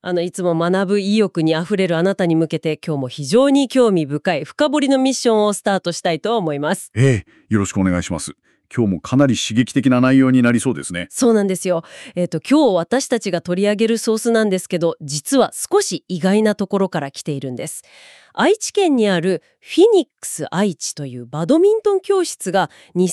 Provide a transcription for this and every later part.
いつも学ぶ意欲にあふれるあなたに向けて、今日も非常に興味深い深掘りのミッションをスタートしたいと思います。 よろしくお願いします。今日もかなり刺激的な内容になりそうですね。 そうなんですよ。今日私たちが取り上げるソースなんですけど、実は少し意外なところから来ているんです。愛知県にあるフィニックス愛知というバドミントン教室が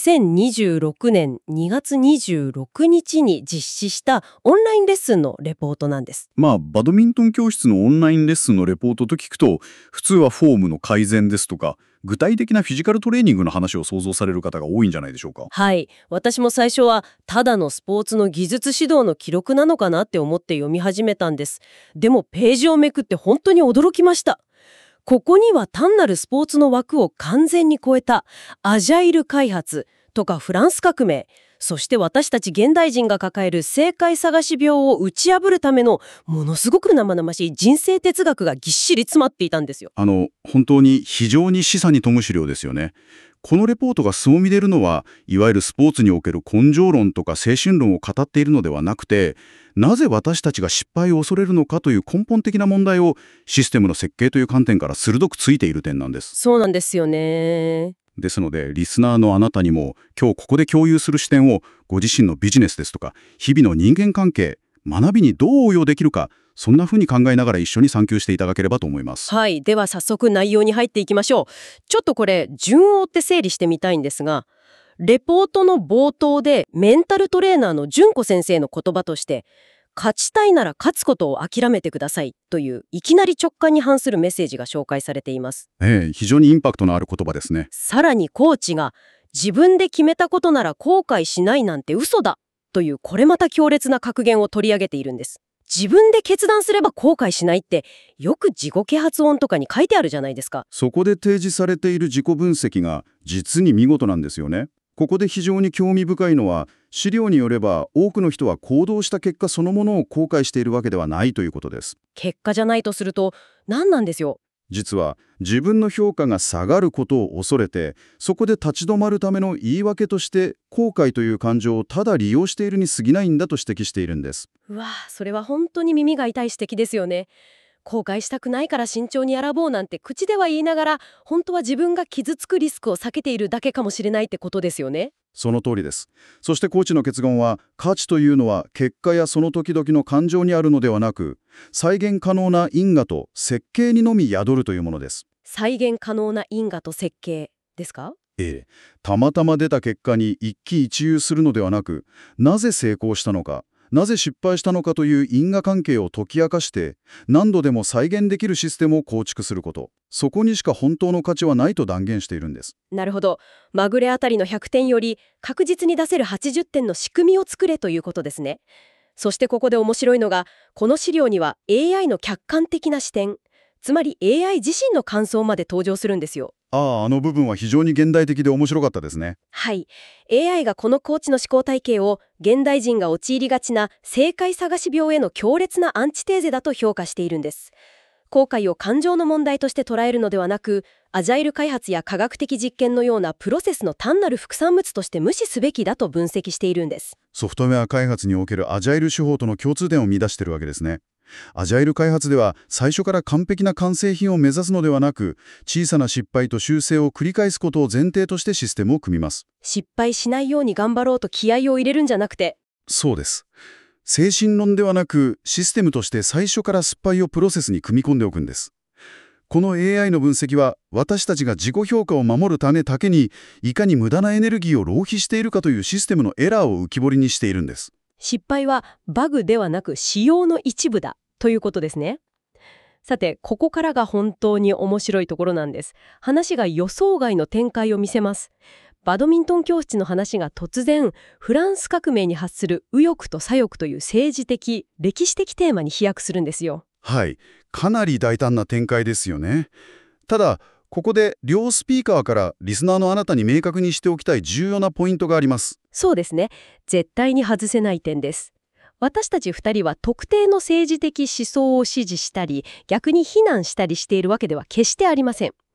2026年2月26日に実施したオンラインレッスンのレポートなんです。 バドミントン教室のオンラインレッスンのレポートと聞くと、普通はフォームの改善ですとか、具体的なフィジカルトレーニングの話を想像される方が多いんじゃないでしょうか。 はい。私も最初はただのスポーツの技術指導の記録なのかなって思って読み始めたんです。でもページをめくって本当に驚きました。ここには単なるスポーツの枠を完全に超えたアジャイル開発とかフランス革命、そして私たち現代人が抱える正解探し病を打ち破るためのものすごく生々しい人生哲学がぎっしり詰まっていたんですよ。 本当に非常に示唆に富む資料ですよね。このレポートが凄み出るのは、いわゆるスポーツにおける根性論とか精神論を語っているのではなくて、なぜ私たちが失敗を恐れるのかという根本的な問題をシステムの設計という観点から鋭くついている点なんです。 そうなんですよね。 ですので、リスナーのあなたにも今日ここで共有する視点をご自身のビジネスですとか、日々の人間関係、学びにどう応用できるか、そんな風に考えながら一緒に参究していただければと思います。 はい。では早速内容に入っていきましょう。ちょっとこれ順を追って整理してみたいんですが、レポートの冒頭でメンタルトレーナーの純子先生の言葉として、勝ちたいなら勝つことを諦めてくださいといういきなり直感に反するメッセージが紹介されています。 非常にインパクトのある言葉ですね。 さらにコーチが自分で決めたことなら後悔しないなんて嘘だというこれまた強烈な格言を取り上げているんです。自分で決断すれば後悔しないってよく自己啓発本とかに書いてあるじゃないですか。 そこで提示されている自己分析が実に見事なんですよね。ここで非常に興味深いのは、資料によれば多くの人は行動した結果そのものを後悔しているわけではないということです。 結果じゃないとすると何なんですよ。 実は自分の評価が下がることを恐れて、そこで立ち止まるための言い訳として後悔という感情をただ利用しているに過ぎないんだと指摘しているんです。 うわぁ、それは本当に耳が痛い指摘ですよね。後悔したくないから慎重に選ぼうなんて口では言いながら、本当は自分が傷つくリスクを避けているだけかもしれないってことですよね。 その通りです。そしてコーチの結論は、価値というのは結果やその時々の感情にあるのではなく、再現可能な因果と設計にのみ宿るというものです。 再現可能な因果と設計ですか？ たまたま出た結果に一喜一憂するのではなく、なぜ成功したのか、なぜ失敗したのかという因果関係を解き明かして、何度でも再現できるシステムを構築すること。そこにしか本当の価値はないと断言しているんです。 なるほど。まぐれあたりの100点より確実に出せる80点の仕組みを作れということですね。そしてここで面白いのが、この資料には AI の客観的な視点、つまり AI 自身の感想まで登場するんですよ。 あの部分は非常に現代的で面白かったですね。 はい。AI がこのコーチの思考体系を現代人が陥りがちな正解探し病への強烈なアンチテーゼだと評価しているんです。後悔を感情の問題として捉えるのではなく、アジャイル開発や科学的実験のようなプロセスの単なる副産物として無視すべきだと分析しているんです。 ソフトウェア開発におけるアジャイル手法との共通点を見出しているわけですね。アジャイル開発では最初から完璧な完成品を目指すのではなく、小さな失敗と修正を繰り返すことを前提としてシステムを組みます。 失敗しないように頑張ろうと気合を入れるんじゃなくて。 そうです。精神論ではなく、システムとして最初から失敗をプロセスに組み込んでおくんです。この AI の分析は、私たちが自己評価を守るためだけに、いかに無駄なエネルギーを浪費しているかというシステムのエラーを浮き彫りにしているんです。 失敗はバグではなく仕様の一部だということですね。さて、ここからが本当に面白いところなんです。話が予想外の展開を見せます。バドミントン教室の話が突然、フランス革命に発する右翼と左翼という政治的、歴史的テーマに飛躍するんですよ。 はい。かなり大胆な展開ですよね。ただ、ここで両スピーカーからリスナーのあなたに明確にしておきたい重要なポイントがあります。 そうですね。絶対に外せない点です。私たち2人は特定の政治的思想を支持したり、逆に非難したりしているわけでは決してありません。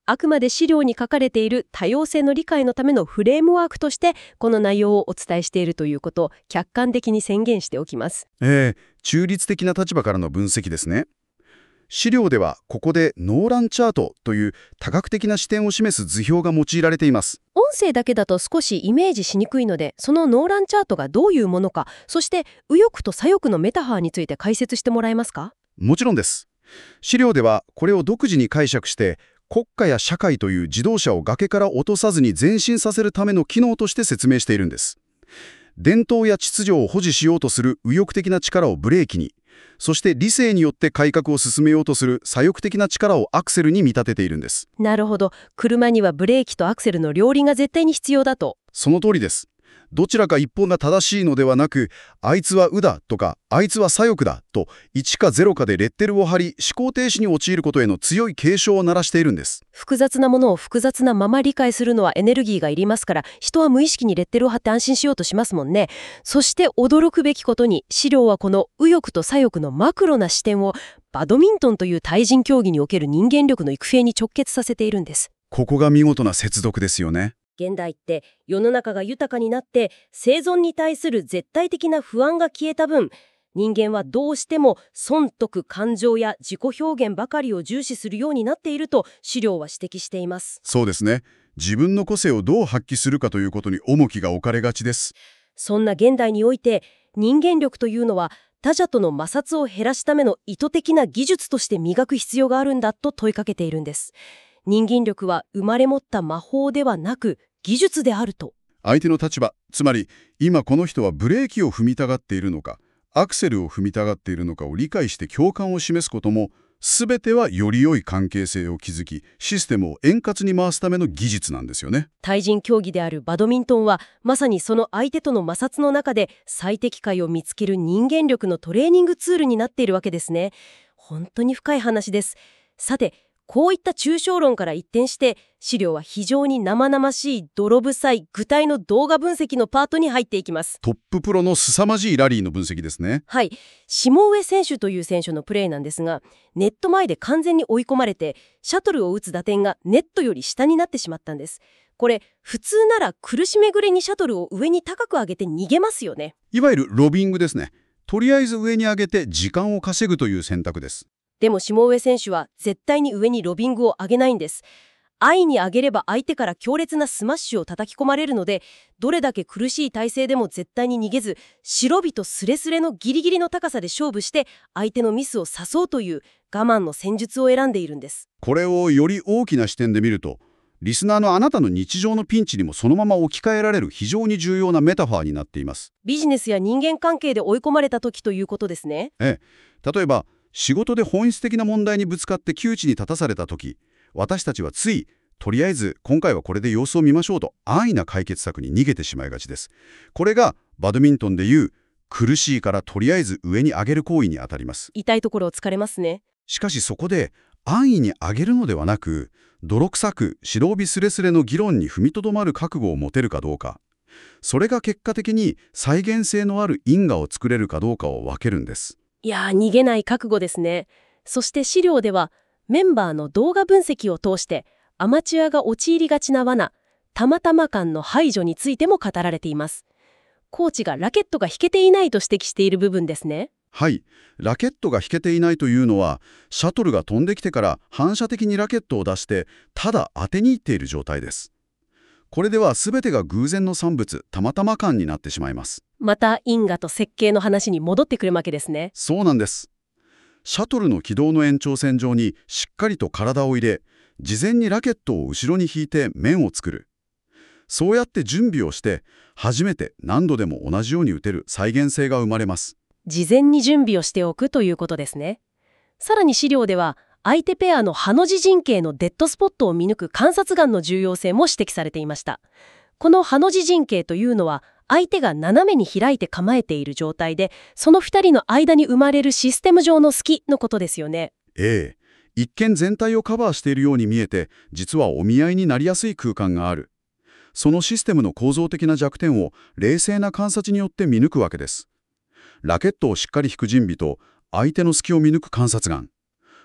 あくまで資料に書かれている多様性の理解のためのフレームワークとしてこの内容をお伝えしているということを客観的に宣言しておきます。 中立的な立場からの分析ですね。資料ではここでノーランチャートという多角的な視点を示す図表が用いられています。 音声だけだと少しイメージしにくいので、そのノーランチャートがどういうものか、そして右翼と左翼のメタファーについて解説してもらえますか？ もちろんです。資料ではこれを独自に解釈して国家や社会という自動車を崖から落とさずに前進させるための機能として説明しているんです。伝統や秩序を保持しようとする右翼的な力をブレーキに、そして理性によって改革を進めようとする左翼的な力をアクセルに見立てているんです。 なるほど。車にはブレーキとアクセルの両輪が絶対に必要だと。 その通りです。どちらか一方が正しいのではなく、あいつは右だとか、あいつは左翼だと、1か0かでレッテルを貼り、思考停止に陥ることへの強い警鐘を鳴らしているんです。 複雑なものを複雑なまま理解するのはエネルギーがいりますから、人は無意識にレッテルを貼って安心しようとしますもんね。そして驚くべきことに、資料はこの右翼と左翼のマクロな視点を、バドミントンという対人競技における人間力の育成に直結させているんです。 ここが見事な接続ですよね。 現代って世の中が豊かになって生存に対する絶対的な不安が消えた分、人間はどうしても損得感情や自己表現ばかりを重視するようになっていると資料は指摘しています。 そうですね。自分の個性をどう発揮するかということに重きが置かれがちです。 そんな現代において人間力というのは他者との摩擦を減らすための意図的な技術として磨く必要があるんだと問いかけているんです。人間力は生まれ持った魔法ではなく技術であると。 相手の立場、つまり今この人はブレーキを踏みたがっているのか、アクセルを踏みたがっているのかを理解して共感を示すことも、全てはより良い関係性を築き、システムを円滑に回すための技術なんですよね。 対人競技であるバドミントンは、まさにその相手との摩擦の中で最適解を見つける人間力のトレーニングツールになっているわけですね。本当に深い話です。さて、こういった抽象論から一転して、資料は非常に生々しい泥臭い具体の動画分析のパートに入っていきます。 トッププロの凄まじいラリーの分析ですね。 はい。下上選手という選手のプレーなんですが、ネット前で完全に追い込まれて、シャトルを打つ打点がネットより下になってしまったんです。これ、普通なら苦しめぐれにシャトルを上に高く上げて逃げますよね。 いわゆるロビングですね。とりあえず上に上げて時間を稼ぐという選択です。 でも下上選手は絶対に上にロビングを上げないんです。安易に上げれば相手から強烈なスマッシュを叩き込まれるので、どれだけ苦しい体勢でも絶対に逃げず、白火とスレスレのギリギリの高さで勝負して相手のミスを誘うという我慢の戦術を選んでいるんです。 これをより大きな視点で見ると、リスナーのあなたの日常のピンチにもそのまま置き換えられる非常に重要なメタファーになっています。 ビジネスや人間関係で追い込まれた時ということですね。 例えば仕事で本質的な問題にぶつかって窮地に立たされた時、私たちはついとりあえず今回はこれで様子を見ましょうと安易な解決策に逃げてしまいがちです。これがバドミントンでいう苦しいからとりあえず上に上げる行為にあたります。 痛いところを突かれますね。 しかしそこで安易に上げるのではなく、泥臭く白帯スレスレの議論に踏みとどまる覚悟を持てるかどうか、それが結果的に再現性のある因果を作れるかどうかを分けるんです。 いやー、逃げない覚悟ですね。そして資料ではメンバーの動画分析を通してアマチュアが陥りがちな罠、たまたま感の排除についても語られています。コーチがラケットが引けていないと指摘している部分ですね。 はい、ラケットが引けていないというのは、シャトルが飛んできてから反射的にラケットを出してただ当てに行っている状態です。これでは全てが偶然の産物、たまたま感になってしまいます。 また因果と設計の話に戻ってくるわけですね。 そうなんです。シャトルの軌道の延長線上にしっかりと体を入れ、事前にラケットを後ろに引いて面を作る。そうやって準備をして、初めて何度でも同じように打てる再現性が生まれます。 事前に準備をしておくということですね。さらに資料では、相手ペアのハの字陣形のデッドスポットを見抜く観察眼の重要性も指摘されていました。このハの字陣形というのは、相手が斜めに開いて構えている状態で、その2人の間に生まれるシステム上の隙のことですよね。 一見全体をカバーしているように見えて、実はお見合いになりやすい空間がある。そのシステムの構造的な弱点を冷静な観察によって見抜くわけです。ラケットをしっかり引く準備と相手の隙を見抜く観察眼。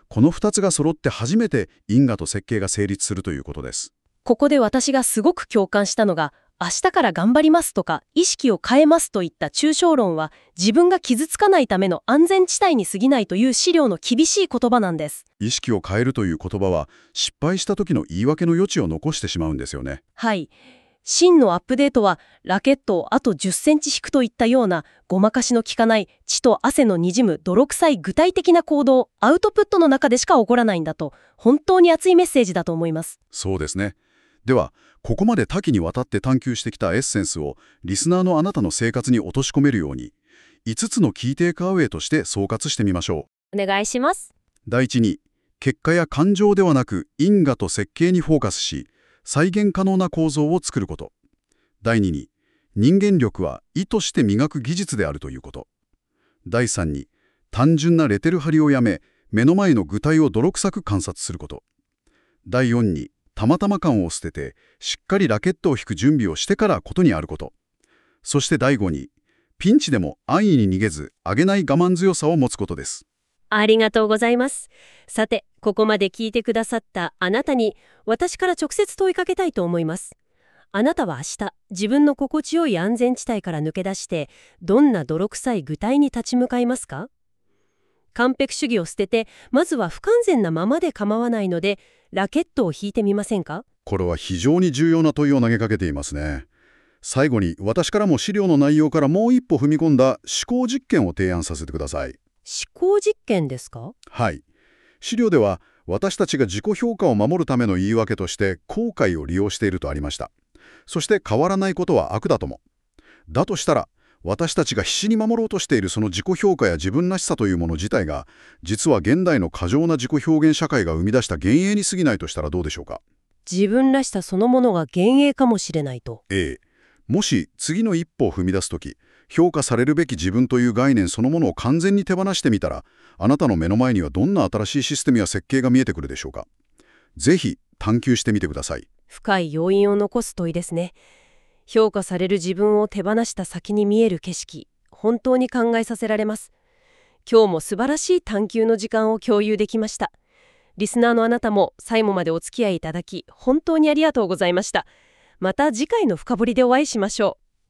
この2つが揃って初めて因果と設計が成立するということです。 ここで私がすごく共感したのが、明日から頑張りますとか、意識を変えますといった抽象論は、自分が傷つかないための安全地帯に過ぎないという資料の厳しい言葉なんです。 意識を変えるという言葉は、失敗した時の言い訳の余地を残してしまうんですよね。 はい。真のアップデートは、ラケットをあと10センチ引くといったような、ごまかしの効かない血と汗の滲む泥臭い具体的な行動、アウトプットの中でしか起こらないんだと、本当に熱いメッセージだと思います。 そうですね。では、ここまで多岐にわたって探求してきたエッセンスを、リスナーのあなたの生活に落とし込めるように、5つのキーテイクアウェイとして総括してみましょお願いします。 第一に、結果や感情ではなく因果と設計にフォーカスし、再現可能な構造を作ること。第二に、人間力は意図して磨く技術であるということ。第三に、単純なレテル貼りをやめ、目の前の具体を泥臭く観察すること。第四に、たまたま感を捨てて、しっかりラケットを引く準備をしてからことにあること。そして第五に、ピンチでも安易に逃げず、上げない我慢強さを持つことです。 ありがとうございます。さて、ここまで聞いてくださったあなたに、私から直接問いかけたいと思います。あなたは明日、自分の心地よい安全地帯から抜け出して、どんな泥臭い具体に立ち向かいますか？完璧主義を捨てて、まずは不完全なままで構わないので、ラケットを引いてみませんか？ これは非常に重要な問いを投げかけていますね。最後に、私からも資料の内容からもう一歩踏み込んだ思考実験を提案させてください。 思考実験ですか？ はい。資料では、私たちが自己評価を守るための言い訳として、後悔を利用しているとありました。そして変わらないことは悪だとも。だとしたら、私たちが必死に守ろうとしているその自己評価や自分らしさというもの自体が、実は現代の過剰な自己表現社会が生み出した幻影に過ぎないとしたらどうでしょうか。 自分らしさそのものが幻影かもしれないと。 ええ。もし次の一歩を踏み出すとき、評価されるべき自分という概念そのものを完全に手放してみたら、あなたの目の前にはどんな新しいシステムや設計が見えてくるでしょうか。ぜひ探求してみてください。 深い要因を残す問いですね。評価される自分を手放した先に見える景色、本当に考えさせられます。今日も素晴らしい探求の時間を共有できました。リスナーのあなたも最後までお付き合いいただき、本当にありがとうございました。また次回の深掘りでお会いしましょう。